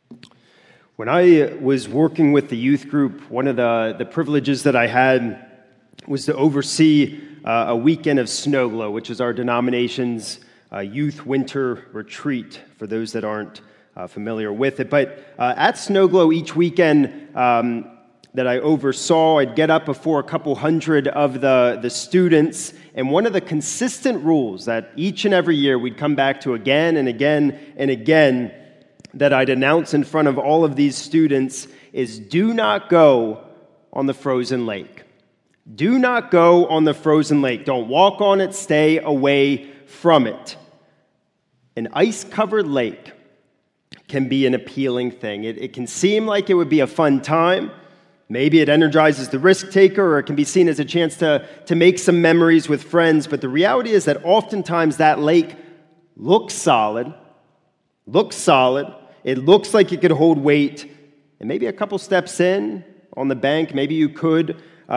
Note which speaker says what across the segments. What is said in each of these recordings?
Speaker 1: When I was working with the youth group, one of the privileges that I had was to oversee a weekend of Snow Glow, which is our denomination's youth winter retreat, for those that aren't familiar with it. But at Snow Glow each weekend that I oversaw, I'd get up before a couple hundred of the students, and one of the consistent rules that each and every year we'd come back to again and again and again that I'd announce in front of all of these students is do not go on the frozen lake. Do not go on the frozen lake. Don't walk on it. Stay away from it. An ice-covered lake can be an appealing thing. It can seem like it would be a fun time. Maybe it energizes the risk taker, or it can be seen as a chance to make some memories with friends. But the reality is that oftentimes that lake looks solid. It looks like it could hold weight. And maybe a couple steps in on the bank, maybe it could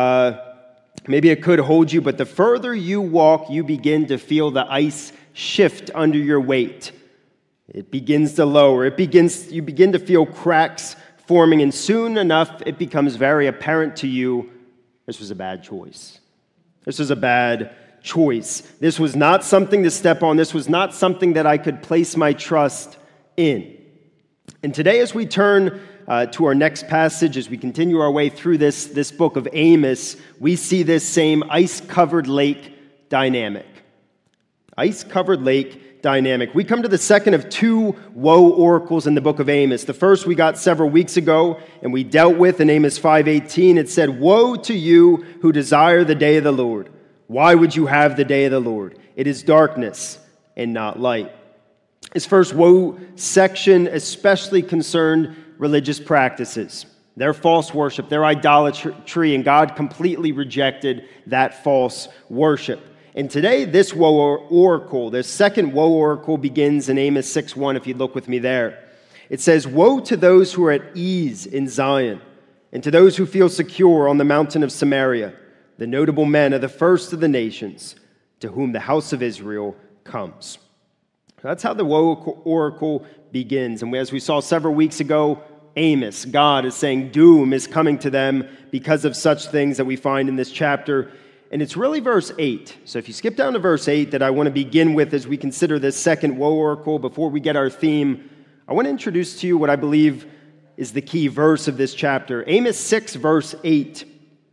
Speaker 1: hold you. But the further you walk, you begin to feel the ice shift under your weight. It begins to lower. You begin to feel cracks forming, and soon enough, it becomes very apparent to you, this was a bad choice. This was a bad choice. This was not something to step on. This was not something that I could place my trust in. And today, as we turn to our next passage, as we continue our way through this book of Amos, we see this same ice-covered lake dynamic. Ice-covered lake dynamic. We come to the second of two woe oracles in the book of Amos. The first we got several weeks ago, and we dealt with in Amos 5:18. It said, "Woe to you who desire the day of the Lord. Why would you have the day of the Lord? It is darkness and not light." This first woe section especially concerned religious practices, their false worship, their idolatry, and God completely rejected that false worship. And today, this woe oracle, this second woe oracle, begins in Amos 6:1, if you'd look with me there. It says, "Woe to those who are at ease in Zion, and to those who feel secure on the mountain of Samaria. The notable men are the first of the nations, to whom the house of Israel comes." That's how the woe oracle begins. And as we saw several weeks ago, Amos, God is saying doom is coming to them because of such things that we find in this chapter. And it's really verse 8. So if you skip down to verse 8 that I want to begin with as we consider this second woe oracle, before we get our theme, I want to introduce to you what I believe is the key verse of this chapter. Amos 6, verse 8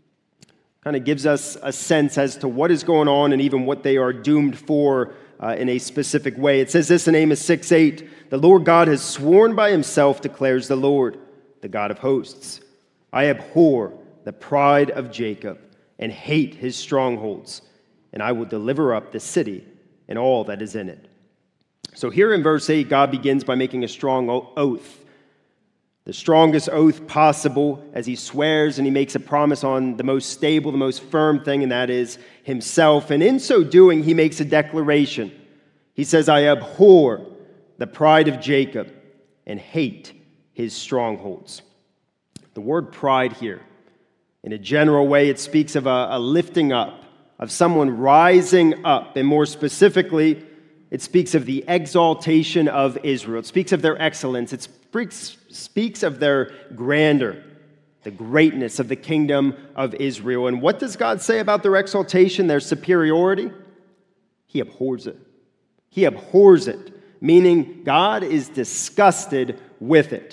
Speaker 1: kind of gives us a sense as to what is going on and even what they are doomed for in a specific way. It says this in Amos 6:8, "The Lord God has sworn by himself, declares the Lord, the God of hosts. I abhor the pride of Jacob and hate his strongholds, and I will deliver up the city and all that is in it." So here in verse 8, God begins by making a strong oath, the strongest oath possible, as he swears and he makes a promise on the most stable, the most firm thing, and that is himself. And in so doing, he makes a declaration. He says, "I abhor the pride of Jacob and hate his strongholds." The word pride here, in a general way, it speaks of a lifting up, of someone rising up. And more specifically, it speaks of the exaltation of Israel. It speaks of their excellence. It speaks of their grandeur, the greatness of the kingdom of Israel. And what does God say about their exaltation, their superiority? He abhors it. He abhors it, meaning God is disgusted with it.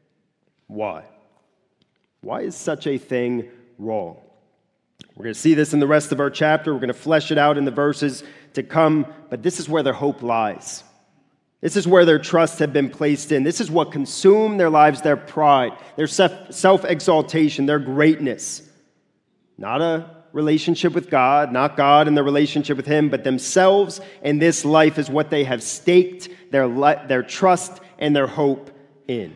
Speaker 1: Why? Why is such a thing wrong? We're going to see this in the rest of our chapter. We're going to flesh it out in the verses to come, but this is where their hope lies. This is where their trust had been placed in. This is what consumed their lives, their pride, their self-exaltation, their greatness. Not a relationship with God, not God and the relationship with him, but themselves and this life is what they have staked their trust and their hope in.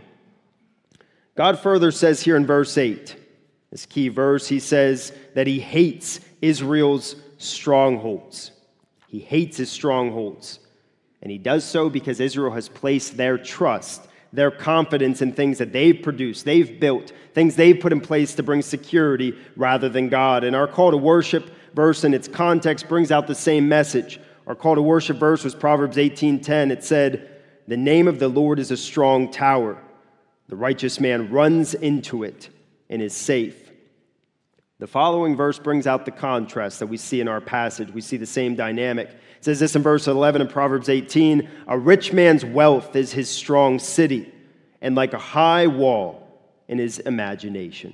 Speaker 1: God further says here in verse 8, this key verse, he says that he hates Israel's strongholds. He hates his strongholds. And he does so because Israel has placed their trust, their confidence in things that they've produced, they've built, things they've put in place to bring security rather than God. And our call to worship verse in its context brings out the same message. Our call to worship verse was Proverbs 18:10. It said, "The name of the Lord is a strong tower. The righteous man runs into it and is safe. The following verse brings out the contrast that we see in our passage. We see the same dynamic. It says this in verse 11 of Proverbs 18, "A rich man's wealth is his strong city, and like a high wall in his imagination."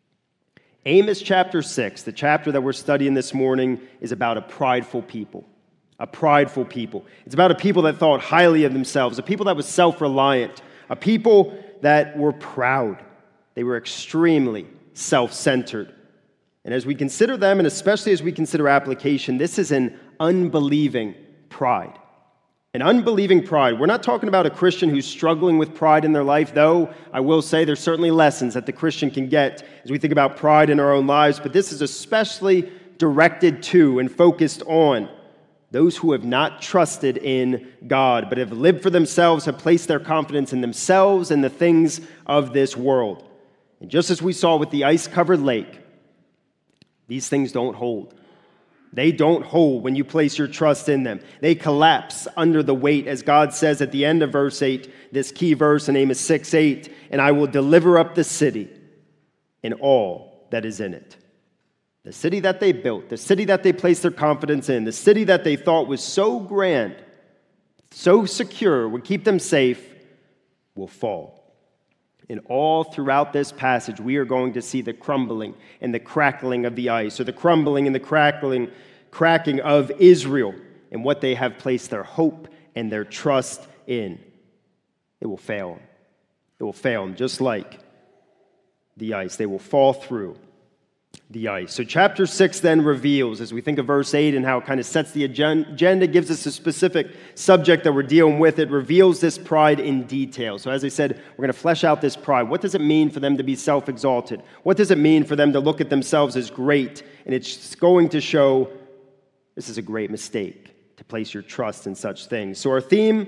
Speaker 1: Amos chapter 6, the chapter that we're studying this morning, is about a prideful people. A prideful people. It's about a people that thought highly of themselves, a people that was self-reliant, a people that were proud. They were extremely self-centered. And as we consider them, and especially as we consider application, this is an unbelieving pride. An unbelieving pride. We're not talking about a Christian who's struggling with pride in their life, though I will say there's certainly lessons that the Christian can get as we think about pride in our own lives, but this is especially directed to and focused on those who have not trusted in God, but have lived for themselves, have placed their confidence in themselves and the things of this world. And just as we saw with the ice-covered lake, these things don't hold. They don't hold when you place your trust in them. They collapse under the weight, as God says at the end of verse 8, this key verse in Amos 6:8, "And I will deliver up the city and all that is in it." The city that they built, the city that they placed their confidence in, the city that they thought was so grand, so secure, would keep them safe, will fall. And all throughout this passage, we are going to see the crumbling and the crackling of the ice, or the crumbling and the cracking of Israel and what they have placed their hope and their trust in. It will fail them. It will fail them, just like the ice. They will fall through the ice. So chapter 6 then reveals, as we think of verse 8 and how it kind of sets the agenda, gives us a specific subject that we're dealing with, it reveals this pride in detail. So as I said, we're going to flesh out this pride. What does it mean for them to be self-exalted? What does it mean for them to look at themselves as great? And it's going to show this is a great mistake, to place your trust in such things. So our theme,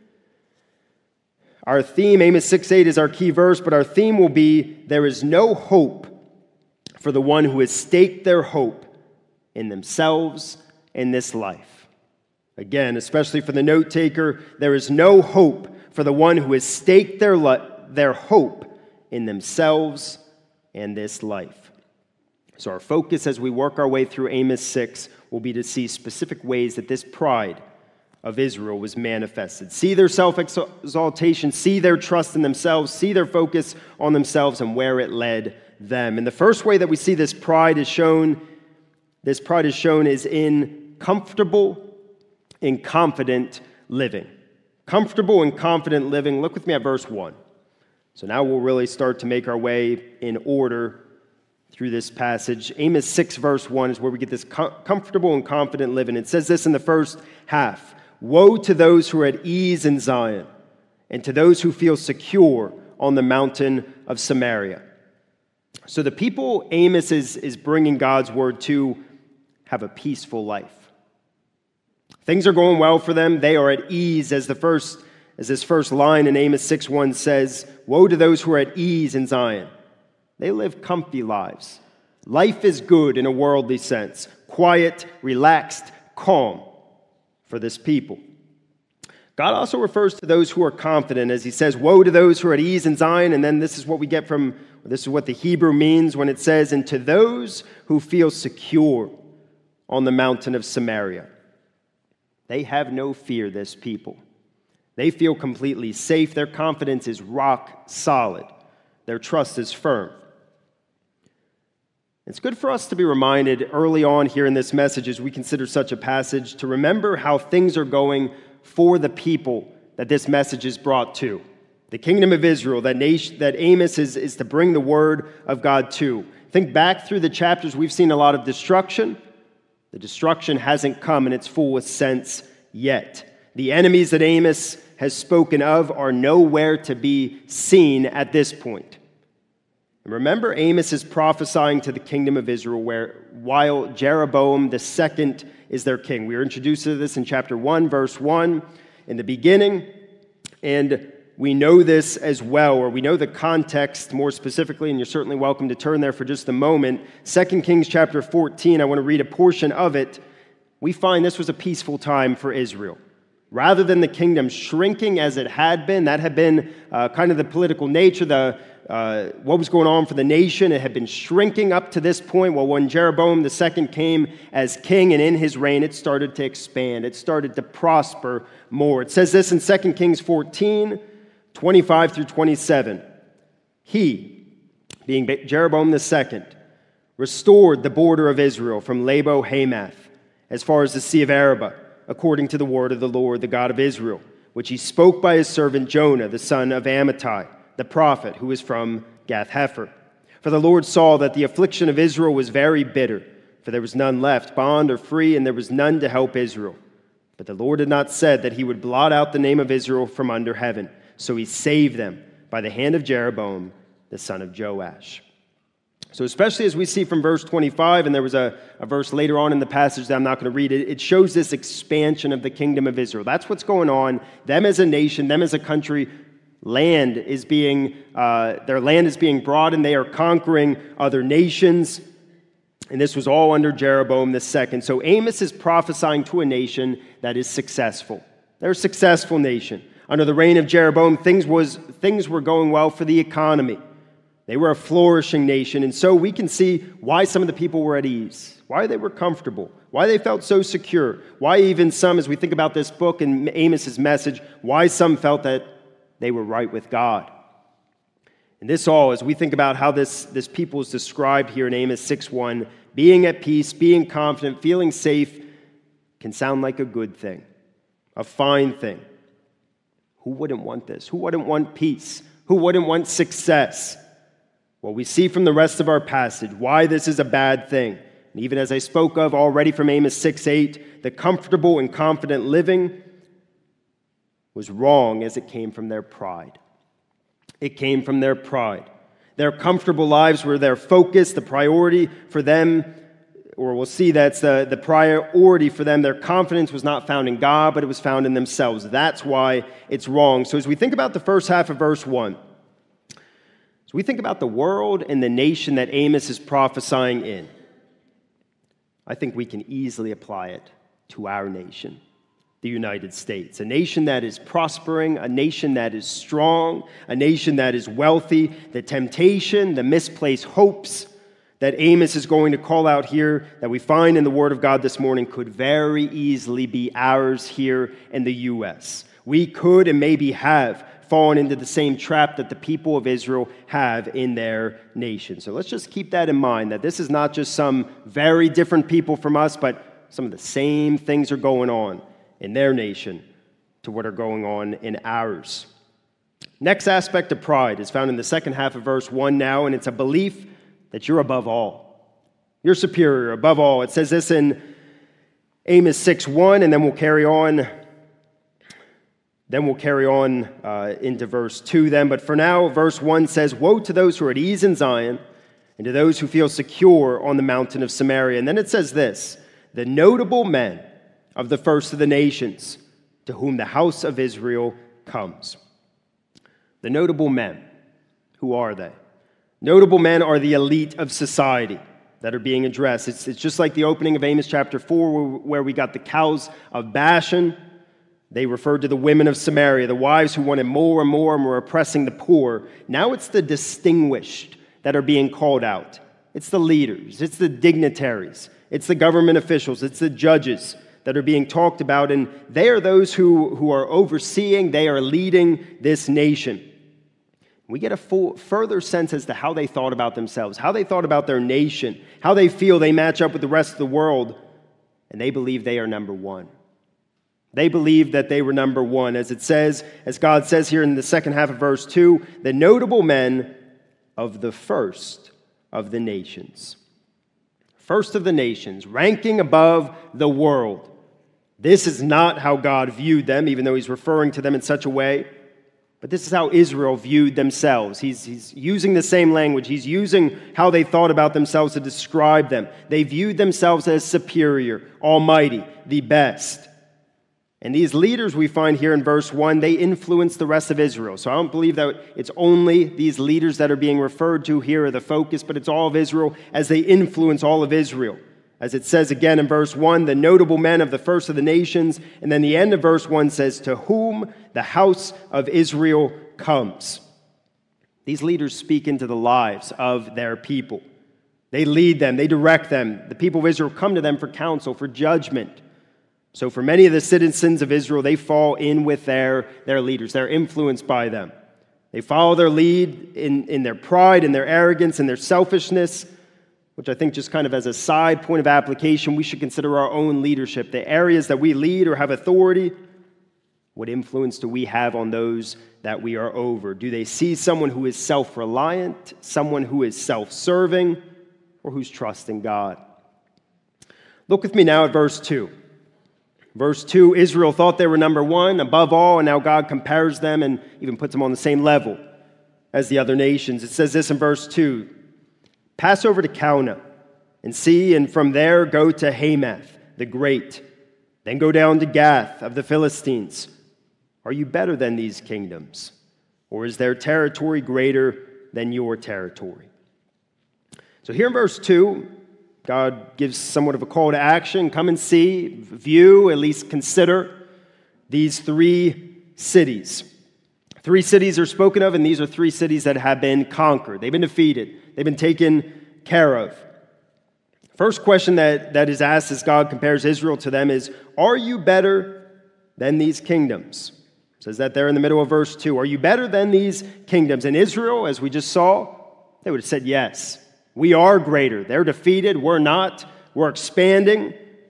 Speaker 1: Amos 6:8 is our key verse, but our theme will be, there is no hope for the one who has staked their hope in themselves in this life. Again, especially for the note taker, there is no hope for the one who has staked their hope in themselves and this life. So our focus as we work our way through Amos 6 will be to see specific ways that this pride of Israel was manifested. See their self-exaltation, see their trust in themselves, see their focus on themselves and where it led them. And the first way that we see this pride is shown is in comfortable and confident living. Comfortable and confident living. Look with me at verse 1. So now we'll really start to make our way in order through this passage. Amos 6 verse 1 is where we get this comfortable and confident living. It says this in the first half: "Woe to those who are at ease in Zion, and to those who feel secure on the mountain of Samaria." So the people Amos is bringing God's word to have a peaceful life. Things are going well for them. They are at ease, as this first line in Amos 6:1 says, "Woe to those who are at ease in Zion." They live comfy lives. Life is good in a worldly sense. Quiet, relaxed, calm for this people. God also refers to those who are confident as he says, "Woe to those who are at ease in Zion." And then this is what the Hebrew means when it says, "And to those who feel secure on the mountain of Samaria." They have no fear, this people. They feel completely safe. Their confidence is rock solid. Their trust is firm. It's good for us to be reminded early on here in this message as we consider such a passage to remember how things are going for the people that this message is brought to. The kingdom of Israel, that Amos is to bring the word of God to. Think back through the chapters, we've seen a lot of destruction. The destruction hasn't come in its fullest sense yet. The enemies that Amos has spoken of are nowhere to be seen at this point. And remember, Amos is prophesying to the kingdom of Israel while Jeroboam II is their king. We were introduced to this in chapter 1, verse 1, in the beginning. And we know this as well, or we know the context more specifically, and you're certainly welcome to turn there for just a moment. 2 Kings chapter 14, I want to read a portion of it. We find this was a peaceful time for Israel. Rather than the kingdom shrinking as it had been, that had been kind of the political nature, what was going on for the nation. It had been shrinking up to this point. Well, when Jeroboam II came as king and in his reign, it started to expand. It started to prosper more. It says this in 2 Kings 14, 25 through 27. He, being Jeroboam II, restored the border of Israel from Labo Hamath as far as the Sea of Arabah, according to the word of the Lord, the God of Israel, which he spoke by his servant Jonah, the son of Amittai, the prophet, who is from Gath-hepher. For the Lord saw that the affliction of Israel was very bitter, for there was none left, bond or free, and there was none to help Israel. But the Lord had not said that he would blot out the name of Israel from under heaven. So he saved them by the hand of Jeroboam, the son of Joash. So especially as we see from verse 25, and there was a verse later on in the passage that I'm not going to read, it shows this expansion of the kingdom of Israel. That's what's going on. Them as a nation, them as a country, their land is being broadened. They are conquering other nations. And this was all under Jeroboam II. So Amos is prophesying to a nation that is successful. They're a successful nation. Under the reign of Jeroboam, things were going well for the economy. They were a flourishing nation. And so we can see why some of the people were at ease, why they were comfortable, why they felt so secure, why even some, as we think about this book and Amos's message, why some felt that they were right with God. And this all, as we think about how this people is described here in Amos 6:1, being at peace, being confident, feeling safe, can sound like a good thing, a fine thing. Who wouldn't want this? Who wouldn't want peace? Who wouldn't want success? Well, we see from the rest of our passage why this is a bad thing. And even as I spoke of already from Amos 6:8, the comfortable and confident living was wrong as it came from their pride. It came from their pride. Their comfortable lives were their focus, the priority for them, or we'll see that's the priority for them. Their confidence was not found in God, but it was found in themselves. That's why it's wrong. So as we think about the first half of verse 1, as we think about the world and the nation that Amos is prophesying in, I think we can easily apply it to our nation, the United States, a nation that is prospering, a nation that is strong, a nation that is wealthy. The temptation, the misplaced hopes that Amos is going to call out here that we find in the Word of God this morning could very easily be ours here in the U.S. We could and maybe have fallen into the same trap that the people of Israel have in their nation. So let's just keep that in mind, that this is not just some very different people from us, but some of the same things are going on in their nation to what are going on in ours. Next aspect of pride is found in the second half of verse 1 now, and it's a belief that you're above all. You're superior, above all. It says this in Amos 6:1, and then we'll carry on. Into verse 2 then. But for now, verse 1 says, "Woe to those who are at ease in Zion, and to those who feel secure on the mountain of Samaria." And then it says this, "The notable men of the first of the nations, to whom the house of Israel comes." The notable men, who are they? Notable men are the elite of society that are being addressed. It's just like the opening of Amos chapter 4, where we got the cows of Bashan. They referred to the women of Samaria, the wives who wanted more and more and were oppressing the poor. Now it's the distinguished that are being called out. It's the leaders, it's the dignitaries, it's the government officials, it's the judges that are being talked about, and they are those who are overseeing, they are leading this nation. We get a further sense as to how they thought about themselves, how they thought about their nation, how they feel they match up with the rest of the world, and they believe they are number one. They believed that they were number one. As God says here in the second half of verse 2, the notable men of the first of the nations. First of the nations, ranking above the world. This is not how God viewed them, even though he's referring to them in such a way. But this is how Israel viewed themselves. He's using the same language. He's using how they thought about themselves to describe them. They viewed themselves as superior, almighty, the best. And these leaders we find here in verse 1, they influence the rest of Israel. So I don't believe that it's only these leaders that are being referred to here are the focus, but it's all of Israel as they influence all of Israel. As it says again in verse 1, the notable men of the first of the nations. And then the end of verse 1 says, to whom the house of Israel comes. These leaders speak into the lives of their people. They lead them, they direct them. The people of Israel come to them for counsel, for judgment. So for many of the citizens of Israel, they fall in with their leaders. They're influenced by them. They follow their lead in their pride, in their arrogance, in their selfishness, which I think just kind of as a side point of application, we should consider our own leadership. The areas that we lead or have authority, what influence do we have on those that we are over? Do they see someone who is self-reliant, someone who is self-serving, or who's trusting God? Look with me now at verse 2. Verse 2, Israel thought they were number one, above all, and now God compares them and even puts them on the same level as the other nations. It says this in verse 2, pass over to Calneh and see, and from there go to Hamath the great. Then go down to Gath of the Philistines. Are you better than these kingdoms? Or is their territory greater than your territory? So here in verse 2, God gives somewhat of a call to action. Come and see, view, at least consider these three cities. Three cities are spoken of, and these are three cities that have been conquered. They've been defeated. They've been taken care of. First question that is asked as God compares Israel to them is, are you better than these kingdoms? It says that there in the middle of verse 2. Are you better than these kingdoms? And Israel, as we just saw, they would have said yes. We are greater. They're defeated. We're not. We're expanding.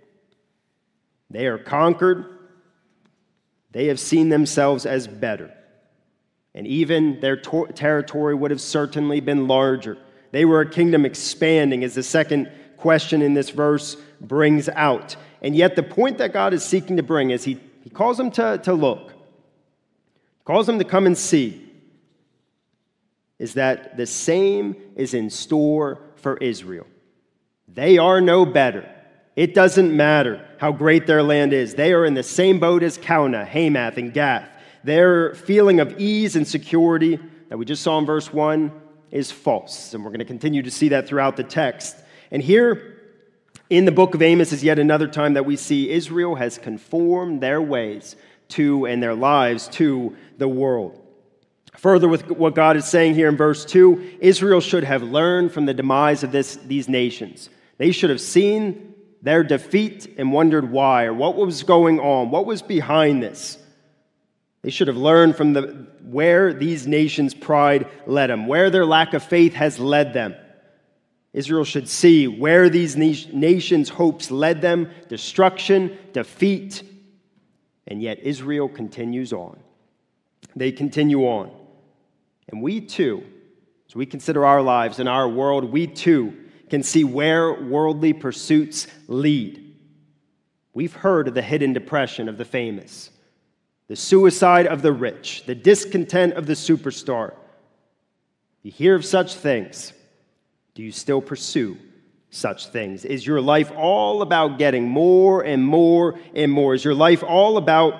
Speaker 1: They are conquered. They have seen themselves as better. And even their territory would have certainly been larger. They were a kingdom expanding, as the second question in this verse brings out. And yet the point that God is seeking to bring is he calls them to look. He calls them to come and see. Is that the same is in store for Israel. They are no better. It doesn't matter how great their land is. They are in the same boat as Calneh, Hamath, and Gath. Their feeling of ease and security that we just saw in verse 1 is false. And we're going to continue to see that throughout the text. And here in the book of Amos is yet another time that we see Israel has conformed their ways to and their lives to the world. Further, with what God is saying here in verse 2, Israel should have learned from the demise of these nations. They should have seen their defeat and wondered why, or what was going on, what was behind this. They should have learned from where these nations' pride led them, where their lack of faith has led them. Israel should see where these nations' hopes led them, destruction, defeat, and yet Israel continues on. They continue on. And we too, as we consider our lives and our world, we too can see where worldly pursuits lead. We've heard of the hidden depression of the famous, the suicide of the rich, the discontent of the superstar. You hear of such things. Do you still pursue such things? Is your life all about getting more and more and more? Is your life all about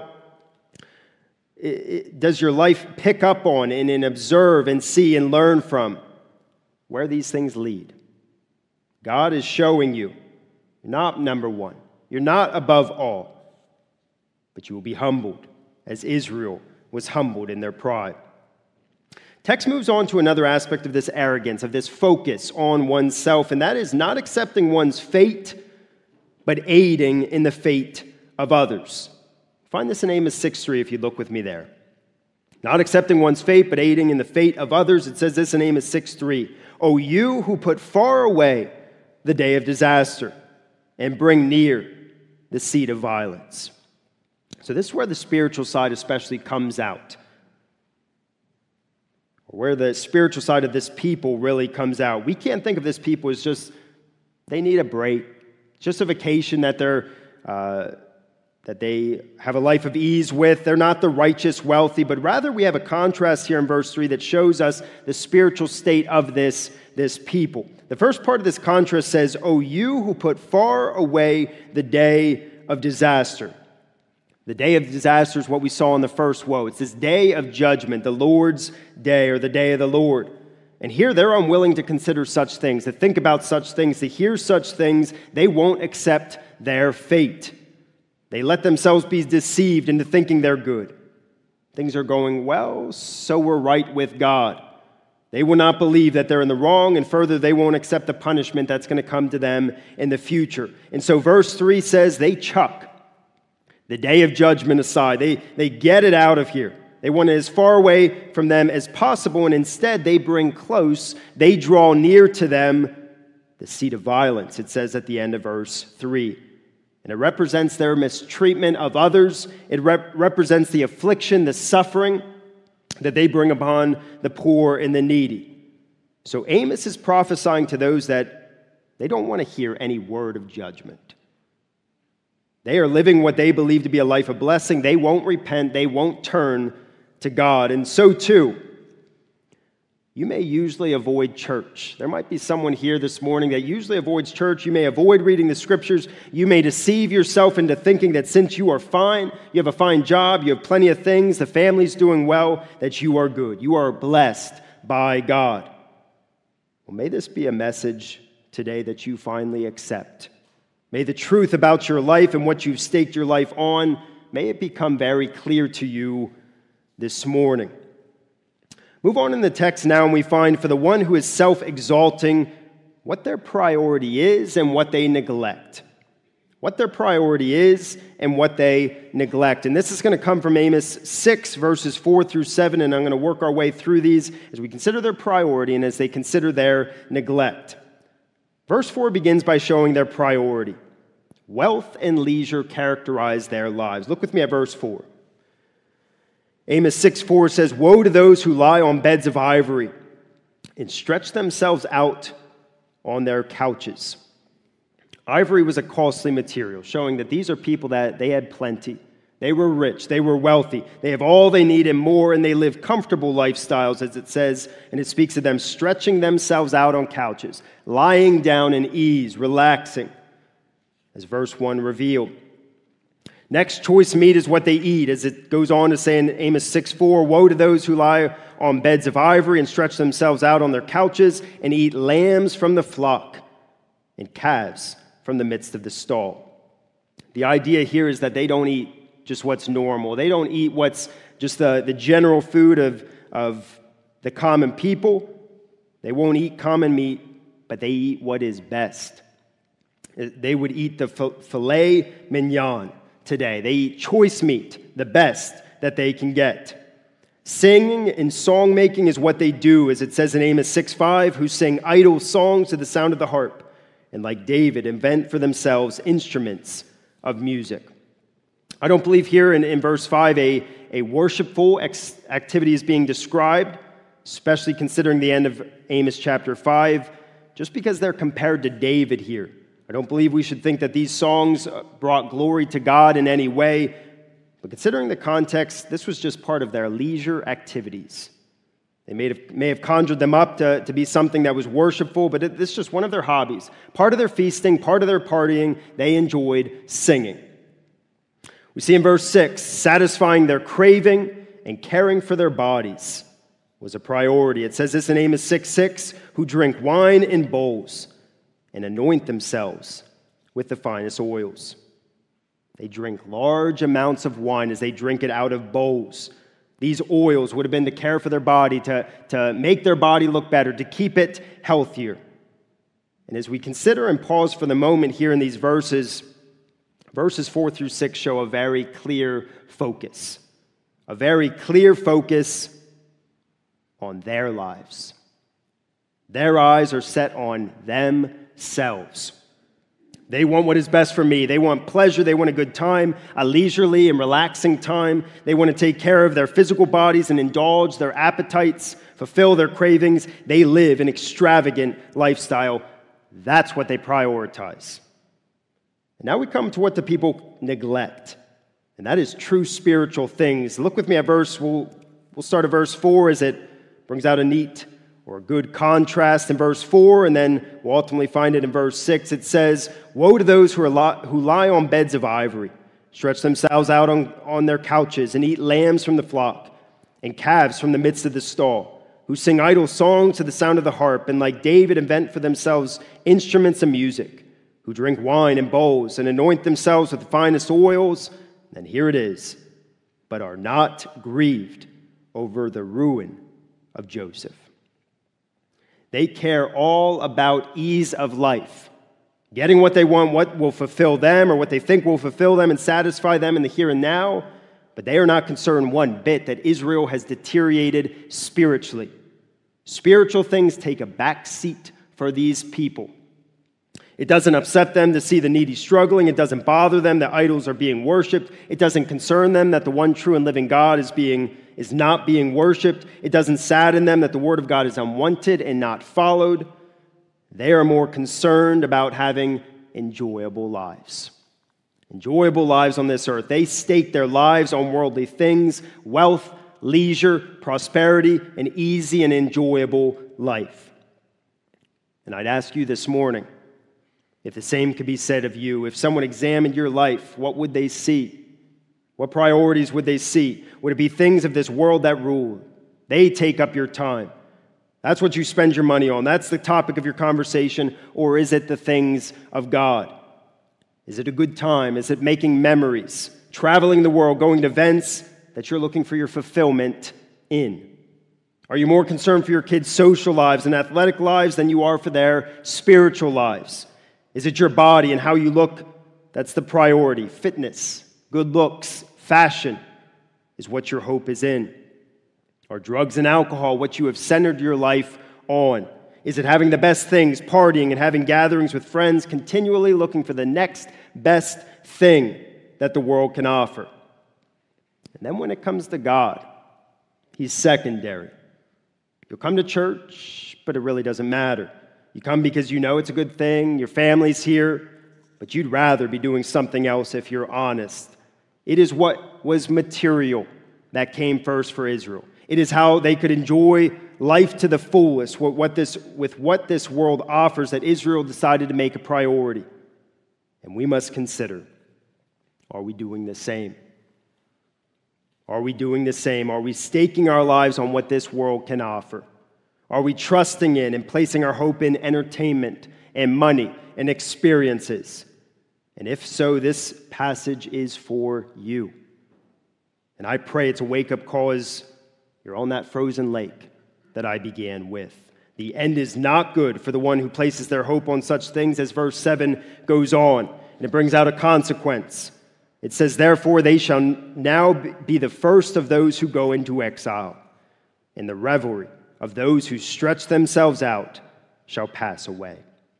Speaker 1: does your life pick up on and observe and see and learn from where these things lead? God is showing you you're not number one. You're not above all. But you will be humbled as Israel was humbled in their pride. Text moves on to another aspect of this arrogance, of this focus on oneself, and that is not accepting one's fate, but aiding in the fate of others. Find this in Amos 6:3 if you look with me there. Not accepting one's fate, but aiding in the fate of others. It says this in Amos 6:3. O you who put far away the day of disaster and bring near the seat of violence. So this is where the spiritual side especially comes out. Or where the spiritual side of this people really comes out. We can't think of this people as just, they need a break. Just a vacation that they have a life of ease with. They're not the righteous, wealthy, but rather we have a contrast here in verse 3 that shows us the spiritual state of this people. The first part of this contrast says, O you who put far away the day of disaster. The day of disaster is what we saw in the first woe. It's this day of judgment, the Lord's day, or the day of the Lord. And here they're unwilling to consider such things, to think about such things, to hear such things. They won't accept their fate. They let themselves be deceived into thinking they're good. Things are going well, so we're right with God. They will not believe that they're in the wrong, and further, they won't accept the punishment that's going to come to them in the future. And so verse 3 says they chuck the day of judgment aside. They get it out of here. They want it as far away from them as possible, and instead they bring close, they draw near to them the seat of violence, it says at the end of verse 3. And it represents their mistreatment of others. It represents the affliction, the suffering that they bring upon the poor and the needy. So Amos is prophesying to those that they don't want to hear any word of judgment. They are living what they believe to be a life of blessing. They won't repent. They won't turn to God. And so too, you may usually avoid church. There might be someone here this morning that usually avoids church. You may avoid reading the scriptures. You may deceive yourself into thinking that since you are fine, you have a fine job, you have plenty of things, the family's doing well, that you are good. You are blessed by God. Well, may this be a message today that you finally accept. May the truth about your life and what you've staked your life on, may it become very clear to you this morning. Move on in the text now, and we find for the one who is self-exalting, what their priority is and what they neglect. What their priority is and what they neglect. And this is going to come from Amos 6, verses 4 through 7, and I'm going to work our way through these as we consider their priority and as they consider their neglect. Verse 4 begins by showing their priority. Wealth and leisure characterize their lives. Look with me at verse 4. Amos 6:4 says, "Woe to those who lie on beds of ivory and stretch themselves out on their couches." Ivory was a costly material, showing that these are people that they had plenty. They were rich, they were wealthy, they have all they need and more, and they live comfortable lifestyles, as it says, and it speaks of them stretching themselves out on couches, lying down in ease, relaxing, as verse 1 revealed. Next, choice meat is what they eat, as it goes on to say in Amos 6:4, "Woe to those who lie on beds of ivory and stretch themselves out on their couches and eat lambs from the flock and calves from the midst of the stall." The idea here is that they don't eat just what's normal. They don't eat what's just the general food of the common people. They won't eat common meat, but they eat what is best. They would eat the filet mignon today. They eat choice meat, the best that they can get. Singing and song making is what they do, as it says in Amos 6:5, who sing idle songs to the sound of the harp, and like David, invent for themselves instruments of music. I don't believe here in verse 5 a worshipful activity is being described, especially considering the end of Amos chapter 5, just because they're compared to David here. I don't believe we should think that these songs brought glory to God in any way, but considering the context, this was just part of their leisure activities. They may have conjured them up to be something that was worshipful, but this is just one of their hobbies. Part of their feasting, part of their partying, they enjoyed singing. We see in verse 6, satisfying their craving and caring for their bodies was a priority. It says this in Amos 6:6, who drink wine in bowls and anoint themselves with the finest oils. They drink large amounts of wine as they drink it out of bowls. These oils would have been to care for their body, to make their body look better, to keep it healthier. And as we consider and pause for the moment here in these verses 4 through 6 show a very clear focus. A very clear focus on their lives. Their eyes are set on themselves. They want what is best for me. They want pleasure. They want a good time, a leisurely and relaxing time. They want to take care of their physical bodies and indulge their appetites, fulfill their cravings. They live an extravagant lifestyle. That's what they prioritize. And now we come to what the people neglect, and that is true spiritual things. Look with me at we'll start at verse 4 as it brings out a neat or a good contrast in verse 4, and then we'll ultimately find it in verse 6. It says, "Woe to those who lie on beds of ivory, stretch themselves out on their couches, and eat lambs from the flock, and calves from the midst of the stall, who sing idle songs to the sound of the harp, and like David invent for themselves instruments of music, who drink wine in bowls and anoint themselves with the finest oils, and here it is, but are not grieved over the ruin of Joseph. They care all about ease of life, getting what they want, what will fulfill them, or what they think will fulfill them and satisfy them in the here and now, but they are not concerned one bit that Israel has deteriorated spiritually. Spiritual things take a back seat for these people. It doesn't upset them to see the needy struggling. It doesn't bother them that idols are being worshipped. It doesn't concern them that the one true and living God is not being worshipped. It doesn't sadden them that the word of God is unwanted and not followed. They are more concerned about having enjoyable lives. Enjoyable lives on this earth. They stake their lives on worldly things, wealth, leisure, prosperity, an easy and enjoyable life. And I'd ask you this morning, if the same could be said of you, if someone examined your life, what would they see? What priorities would they see? Would it be things of this world that rule? They take up your time. That's what you spend your money on. That's the topic of your conversation. Or is it the things of God? Is it a good time? Is it making memories? Traveling the world, going to events that you're looking for your fulfillment in? Are you more concerned for your kids' social lives and athletic lives than you are for their spiritual lives? Is it your body and how you look that's the priority? Fitness, good looks, fashion is what your hope is in. Are drugs and alcohol what you have centered your life on? Is it having the best things, partying and having gatherings with friends, continually looking for the next best thing that the world can offer? And then when it comes to God, he's secondary. You'll come to church, but it really doesn't matter. You come because you know it's a good thing, your family's here, but you'd rather be doing something else if you're honest. It is what was material that came first for Israel. It is how they could enjoy life to the fullest with what this world offers that Israel decided to make a priority. And we must consider, are we doing the same? Are we doing the same? Are we staking our lives on what this world can offer? Are we trusting in and placing our hope in entertainment and money and experiences? And if so, this passage is for you. And I pray it's a wake-up call as you're on that frozen lake that I began with. The end is not good for the one who places their hope on such things, as verse 7 goes on. And it brings out a consequence. It says, therefore they shall now be the first of those who go into exile, and the revelry of those who stretch themselves out shall pass away.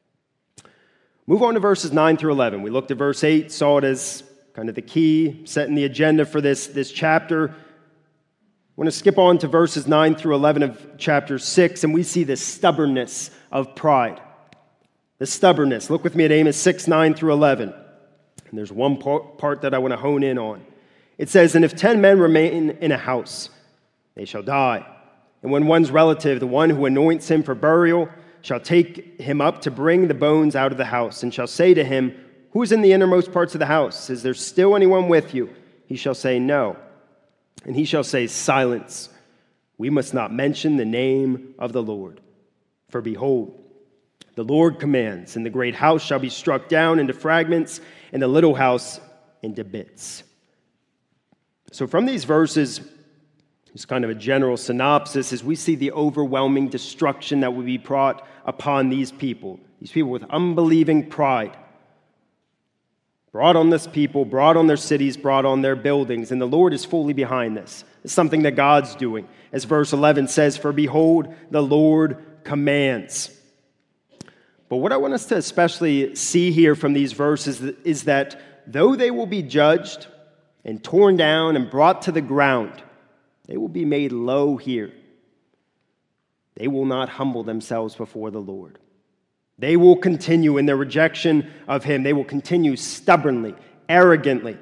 Speaker 1: Move on to verses 9 through 11. We looked at verse 8, saw it as kind of the key, setting the agenda for this chapter. I want to skip on to verses 9 through 11 of chapter 6, and we see the stubbornness of pride. The stubbornness. Look with me at Amos 6, 9 through 11. And there's one part that I want to hone in on. It says, and if 10 men remain in a house, they shall die. And when one's relative, the one who anoints him for burial, shall take him up to bring the bones out of the house, and shall say to him, who is in the innermost parts of the house? Is there still anyone with you? He shall say, no. And he shall say, silence. We must not mention the name of the Lord. For behold, the Lord commands, and the great house shall be struck down into fragments, and the little house into bits. So from these verses, it's kind of a general synopsis as we see the overwhelming destruction that will be brought upon these people with unbelieving pride. Brought on this people, brought on their cities, brought on their buildings, and the Lord is fully behind this. It's something that God's doing. As verse 11 says, for behold, the Lord commands. But what I want us to especially see here from these verses is that though they will be judged and torn down and brought to the ground, they will be made low here. They will not humble themselves before the Lord. They will continue in their rejection of him. They will continue stubbornly, arrogantly.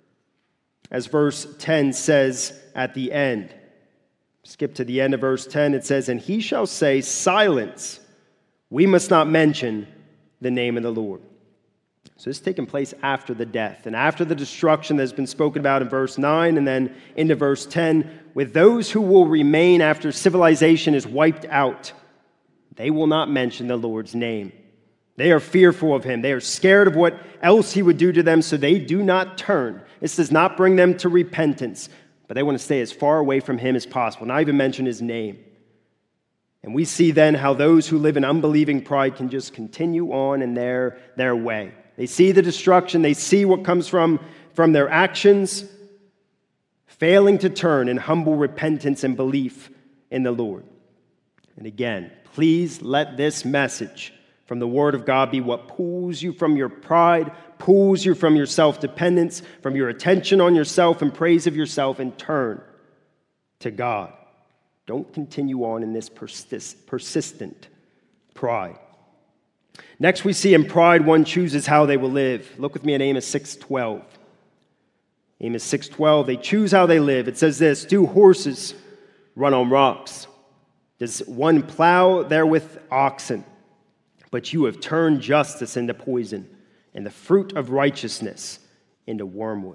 Speaker 1: As verse 10 says at the end. Skip to the end of verse 10. It says, and he shall say, silence. We must not mention the name of the Lord. So this is taking place after the death and after the destruction that has been spoken about in verse 9 and then into verse 10. With those who will remain after civilization is wiped out, they will not mention the Lord's name. They are fearful of him. They are scared of what else he would do to them, so they do not turn. This does not bring them to repentance, but they want to stay as far away from him as possible, not even mention his name. And we see then how those who live in unbelieving pride can just continue on in their way. They see the destruction. They see what comes from their actions, failing to turn in humble repentance and belief in the Lord. And again, please let this message from the Word of God be what pulls you from your pride, pulls you from your self-dependence, from your attention on yourself and praise of yourself, and turn to God. Don't continue on in this persistent pride. Next we see in pride, one chooses how they will live. Look with me at Amos 6:12. Amos 6:12, they choose how they live. It says this, do horses run on rocks? Does one plow there with oxen? But you have turned justice into poison, and the fruit of righteousness into wormwood.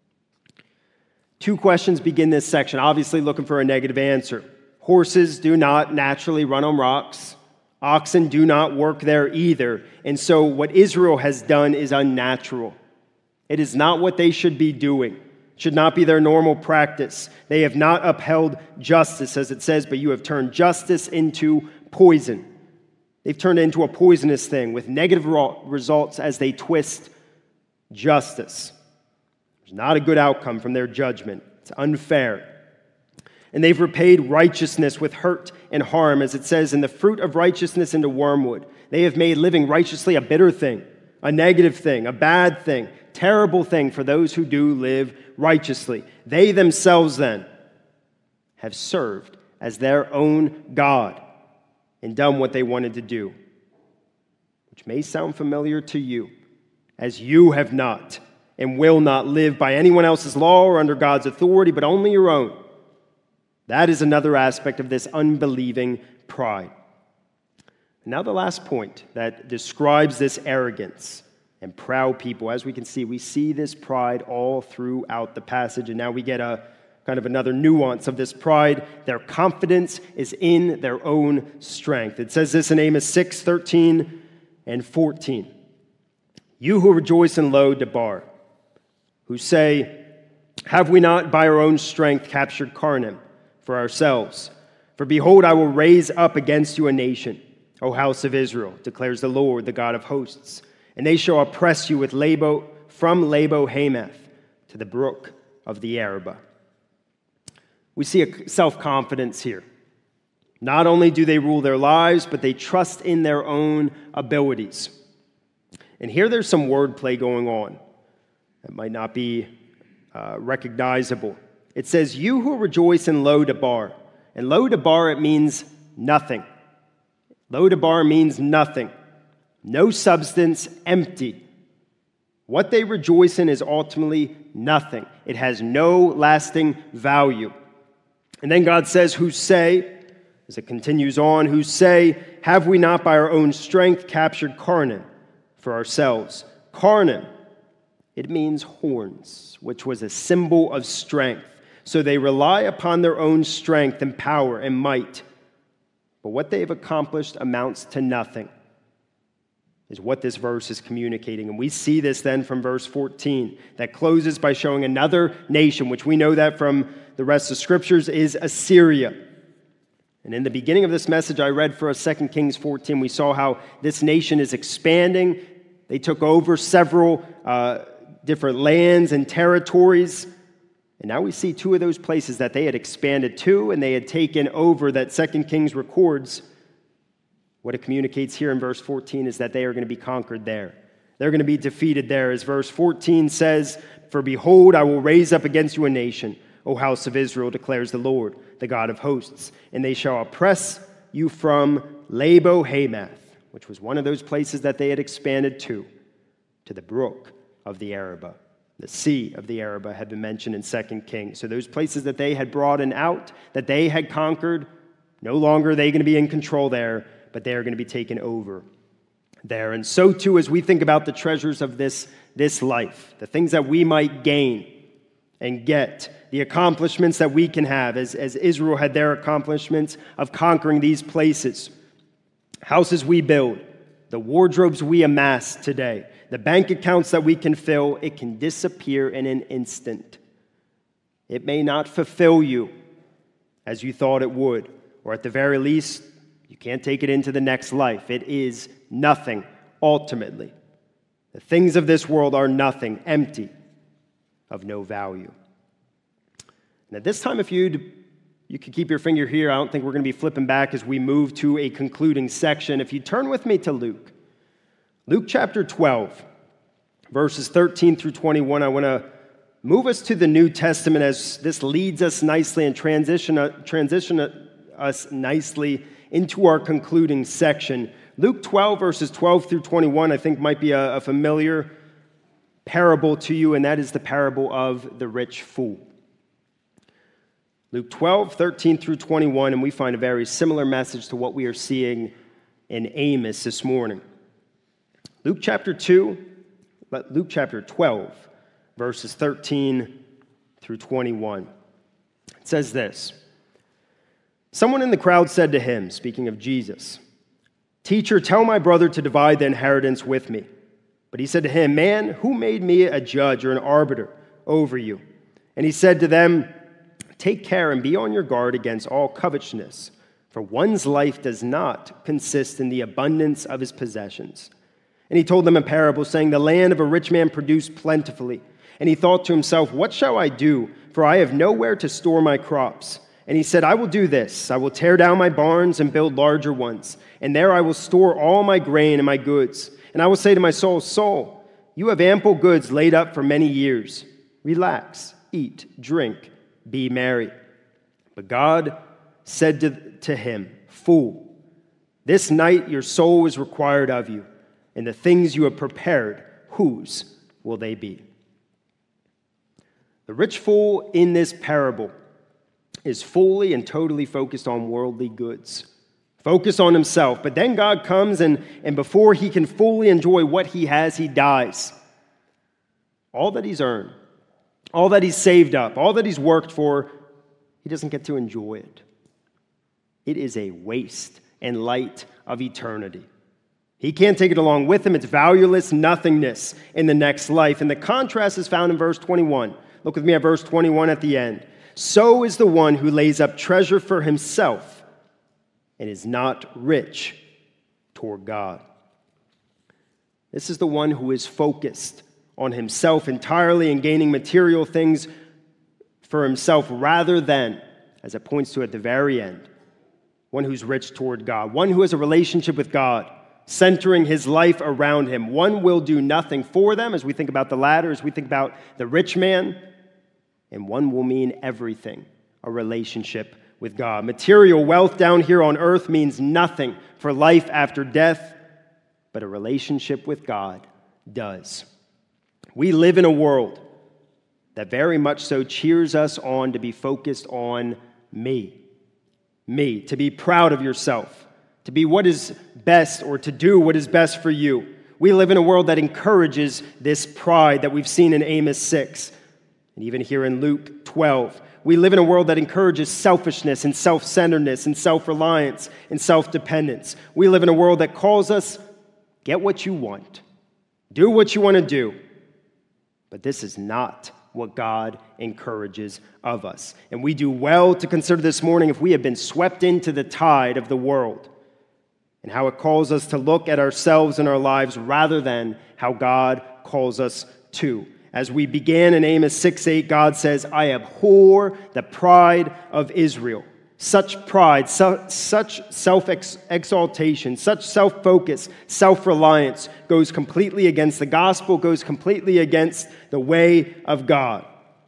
Speaker 1: Two questions begin this section, obviously looking for a negative answer. Horses do not naturally run on rocks. Oxen do not work there either. And so what Israel has done is unnatural. It is not what they should be doing. It should not be their normal practice. They have not upheld justice, as it says, but you have turned justice into poison. They've turned it into a poisonous thing with negative results as they twist justice. There's not a good outcome from their judgment. It's unfair. And they've repaid righteousness with hurt and harm, as it says, in the fruit of righteousness into wormwood. They have made living righteously a bitter thing, a negative thing, a bad thing, terrible thing for those who do live righteously. They themselves then have served as their own God and done what they wanted to do, which may sound familiar to you, as you have not and will not live by anyone else's law or under God's authority, but only your own. That is another aspect of this unbelieving pride. Now the last point that describes this arrogance and proud people. As we can see, we see this pride all throughout the passage, and now we get a kind of another nuance of this pride. Their confidence is in their own strength. It says this in Amos 6:13 and 14. You who rejoice in Lo-debar, who say, have we not by our own strength captured Karnaim for ourselves? For behold, I will raise up against you a nation, O house of Israel, declares the Lord, the God of hosts. And they shall oppress you with from Labo-Hamath to the brook of the Arabah. We see a self-confidence here. Not only do they rule their lives, but they trust in their own abilities. And here there's some wordplay going on that might not be recognizable. It says, you who rejoice in Lo-debar. And Lo-debar, it means nothing. Lo-debar means nothing. No substance, empty. What they rejoice in is ultimately nothing. It has no lasting value. And then God says, who say, as it continues on, who say, have we not by our own strength captured Karnaim for ourselves? Karnaim, it means horns, which was a symbol of strength. So they rely upon their own strength and power and might. But what they've accomplished amounts to nothing, is what this verse is communicating. And we see this then from verse 14, that closes by showing another nation, which we know that from the rest of the scriptures is Assyria. And in the beginning of this message I read for us, 2 Kings 14, we saw how this nation is expanding. They took over several different lands and territories. And now we see two of those places that they had expanded to and they had taken over that 2 Kings records. What it communicates here in verse 14 is that they are going to be conquered there. They're going to be defeated there. As verse 14 says, for behold, I will raise up against you a nation, O house of Israel, declares the Lord, the God of hosts. And they shall oppress you from Labo-Hamath, which was one of those places that they had expanded to the brook of the Arabah. The sea of the Arabah had been mentioned in 2 Kings. So those places that they had broadened out, that they had conquered, no longer are they going to be in control there, but they are going to be taken over there. And so too, as we think about the treasures of this life, the things that we might gain and get, the accomplishments that we can have, as Israel had their accomplishments of conquering these places, houses we build, the wardrobes we amass today, the bank accounts that we can fill, it can disappear in an instant. It may not fulfill you as you thought it would, or at the very least, you can't take it into the next life. It is nothing, ultimately. The things of this world are nothing, empty, of no value. And at this time, if you could keep your finger here, I don't think we're going to be flipping back as we move to a concluding section. If you turn with me to Luke chapter 12, verses 13 through 21, I want to move us to the New Testament as this leads us nicely and transition us nicely into our concluding section. Luke 12, verses 12 through 21, I think might be a familiar parable to you, and that is the parable of the rich fool. Luke 12, 13 through 21, and we find a very similar message to what we are seeing in Amos this morning. Luke chapter 12, verses 13 through 21. It says this: Someone in the crowd said to him, speaking of Jesus, "Teacher, tell my brother to divide the inheritance with me." But he said to him, "Man, who made me a judge or an arbiter over you?" And he said to them, "Take care and be on your guard against all covetousness, for one's life does not consist in the abundance of his possessions." And he told them a parable, saying, "The land of a rich man produced plentifully. And he thought to himself, 'What shall I do? For I have nowhere to store my crops.' And he said, 'I will do this. I will tear down my barns and build larger ones. And there I will store all my grain and my goods. And I will say to my soul, Soul, you have ample goods laid up for many years. Relax, eat, drink, be merry.' But God said to him, 'Fool, this night your soul is required of you, and the things you have prepared, whose will they be?'" The rich fool in this parable is fully and totally focused on worldly goods, focused on himself. But then God comes, and before he can fully enjoy what he has, he dies. All that he's earned, all that he's saved up, all that he's worked for, he doesn't get to enjoy it. It is a waste in light of eternity. He can't take it along with him. It's valueless nothingness in the next life. And the contrast is found in verse 21. Look with me at verse 21 at the end. "So is the one who lays up treasure for himself and is not rich toward God." This is the one who is focused on himself entirely and gaining material things for himself rather than, as it points to at the very end, one who's rich toward God, one who has a relationship with God, centering his life around him. One will do nothing for them, as we think about the latter, as we think about the rich man, and one will mean everything, a relationship with God. Material wealth down here on earth means nothing for life after death, but a relationship with God does. We live in a world that very much so cheers us on to be focused on me, to be proud of yourself, to be what is best or to do what is best for you. We live in a world that encourages this pride that we've seen in Amos 6 and even here in Luke 12. We live in a world that encourages selfishness and self-centeredness and self-reliance and self-dependence. We live in a world that calls us, get what you want, do what you want to do. But this is not what God encourages of us. And we do well to consider this morning if we have been swept into the tide of the world and how it calls us to look at ourselves and our lives rather than how God calls us to. As we began in Amos 6:8, God says, "I abhor the pride of Israel." Such pride, such self-exaltation, such self-focus, self-reliance goes completely against the gospel, goes completely against the way of God.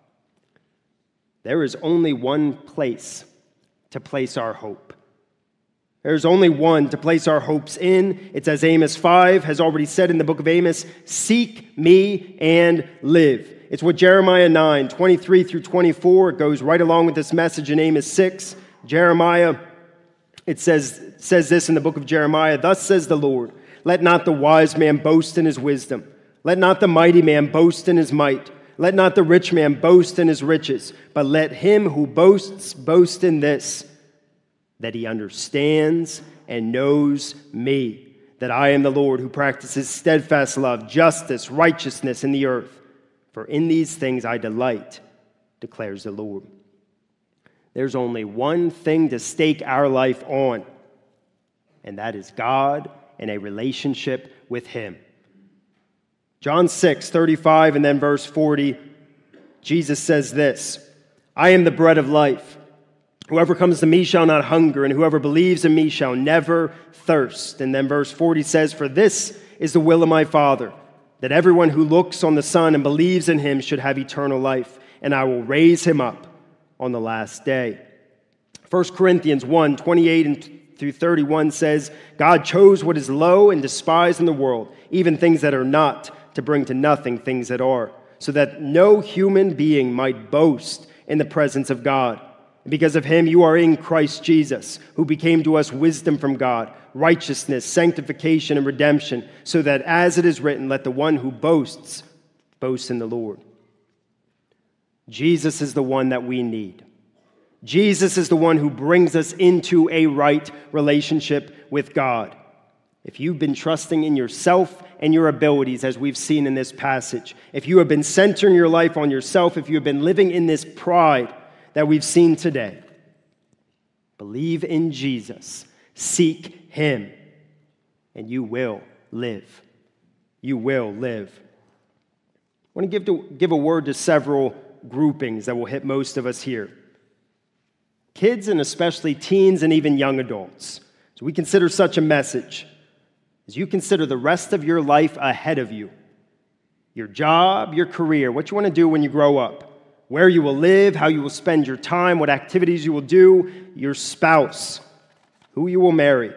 Speaker 1: There is only one place to place our hope. There's only one to place our hopes in. It's as Amos 5 has already said in the book of Amos, "Seek me and live." It's what Jeremiah 9, 23 through 24, it goes right along with this message in Amos 6. Jeremiah, it says this in the book of Jeremiah, "Thus says the Lord, Let not the wise man boast in his wisdom. Let not the mighty man boast in his might. Let not the rich man boast in his riches. But let him who boasts boast in this, that he understands and knows me, that I am the Lord who practices steadfast love, justice, righteousness in the earth. For in these things I delight, declares the Lord. There's only one thing to stake our life on, and that is God and a relationship with him. John 6:35 and then verse 40, Jesus says this, I am the bread of life. Whoever comes to me shall not hunger, and whoever believes in me shall never thirst. And then verse 40 says, for this is the will of my Father, that everyone who looks on the Son and believes in him should have eternal life, and I will raise him up on the last day. 1 Corinthians 1:28 through 31 says, God chose what is low and despised in the world, even things that are not, to bring to nothing things that are, so that no human being might boast in the presence of God. And because of him, you are in Christ Jesus, who became to us wisdom from God, righteousness, sanctification, and redemption, so that as it is written, let the one who boasts, boast in the Lord. Jesus is the one that we need. Jesus is the one who brings us into a right relationship with God. If you've been trusting in yourself and your abilities, as we've seen in this passage, if you have been centering your life on yourself, if you have been living in this pride that we've seen today, believe in Jesus, seek him, and you will live. You will live. I want to give a word to several groupings that will hit most of us here. Kids and especially teens and even young adults. So we consider such a message as you consider the rest of your life ahead of you. Your job, your career, what you want to do when you grow up, where you will live, how you will spend your time, what activities you will do, your spouse, who you will marry.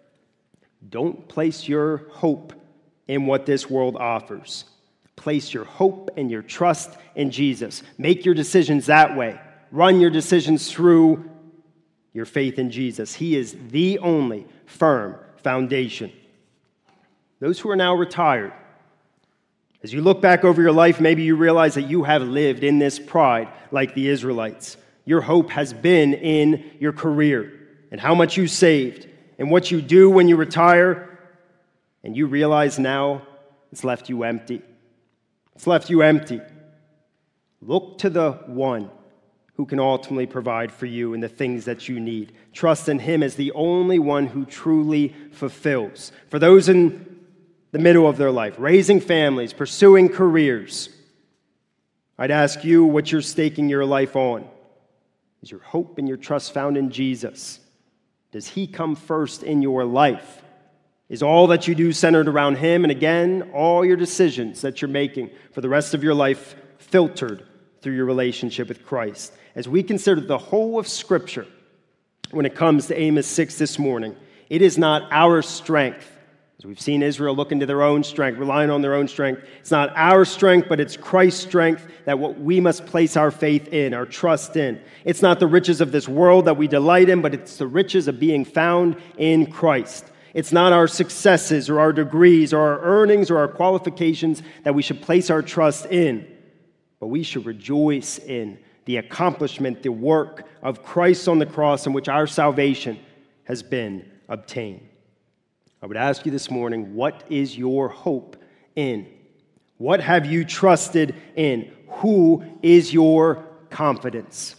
Speaker 1: Don't place your hope in what this world offers. Place your hope and your trust in Jesus. Make your decisions that way. Run your decisions through your faith in Jesus. He is the only firm foundation. Those who are now retired, as you look back over your life, maybe you realize that you have lived in this pride like the Israelites. Your hope has been in your career and how much you saved and what you do when you retire, and you realize now it's left you empty. It's left you empty. Look to the one who can ultimately provide for you and the things that you need. Trust in him as the only one who truly fulfills. For those in the middle of their life, raising families, pursuing careers, I'd ask you what you're staking your life on. Is your hope and your trust found in Jesus? Does he come first in your life? Is all that you do centered around him? And again, all your decisions that you're making for the rest of your life filtered through your relationship with Christ? As we consider the whole of Scripture when it comes to Amos 6 this morning, it is not our strength. As we've seen Israel look into their own strength, relying on their own strength. It's not our strength, but it's Christ's strength that what we must place our faith in, our trust in. It's not the riches of this world that we delight in, but it's the riches of being found in Christ. It's not our successes or our degrees or our earnings or our qualifications that we should place our trust in, but we should rejoice in the accomplishment, the work of Christ on the cross in which our salvation has been obtained. I would ask you this morning, what is your hope in? What have you trusted in? Who is your confidence?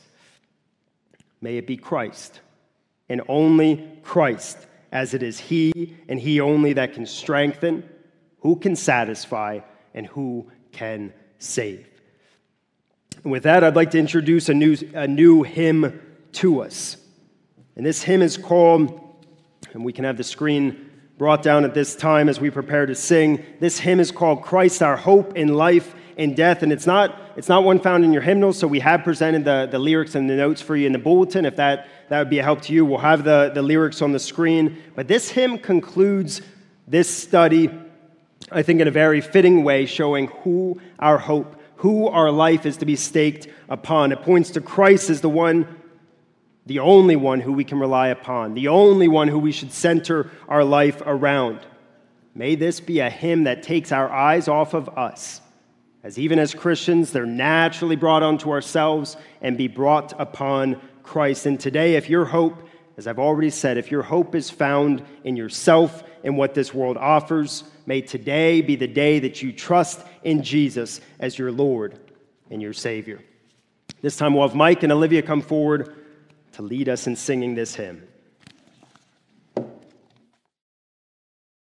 Speaker 1: May it be Christ, and only Christ, as it is he and he only that can strengthen, who can satisfy, and who can save. And with that, I'd like to introduce a new hymn to us. And this hymn is called, and we can have the screen brought down at this time as we prepare to sing. This hymn is called Christ, Our Hope in Life and Death. And it's not one found in your hymnal, so we have presented the lyrics and the notes for you in the bulletin. If that would be a help to you, we'll have the lyrics on the screen. But this hymn concludes this study, I think, in a very fitting way, showing who our hope, who our life is to be staked upon. It points to Christ as the only one who we can rely upon, the only one who we should center our life around. May this be a hymn that takes our eyes off of us, as even as Christians, they're naturally brought onto ourselves and be brought upon Christ. And today, if your hope, as I've already said, if your hope is found in yourself and what this world offers, may today be the day that you trust in Jesus as your Lord and your Savior. This time we'll have Mike and Olivia come forward to lead us in singing this hymn.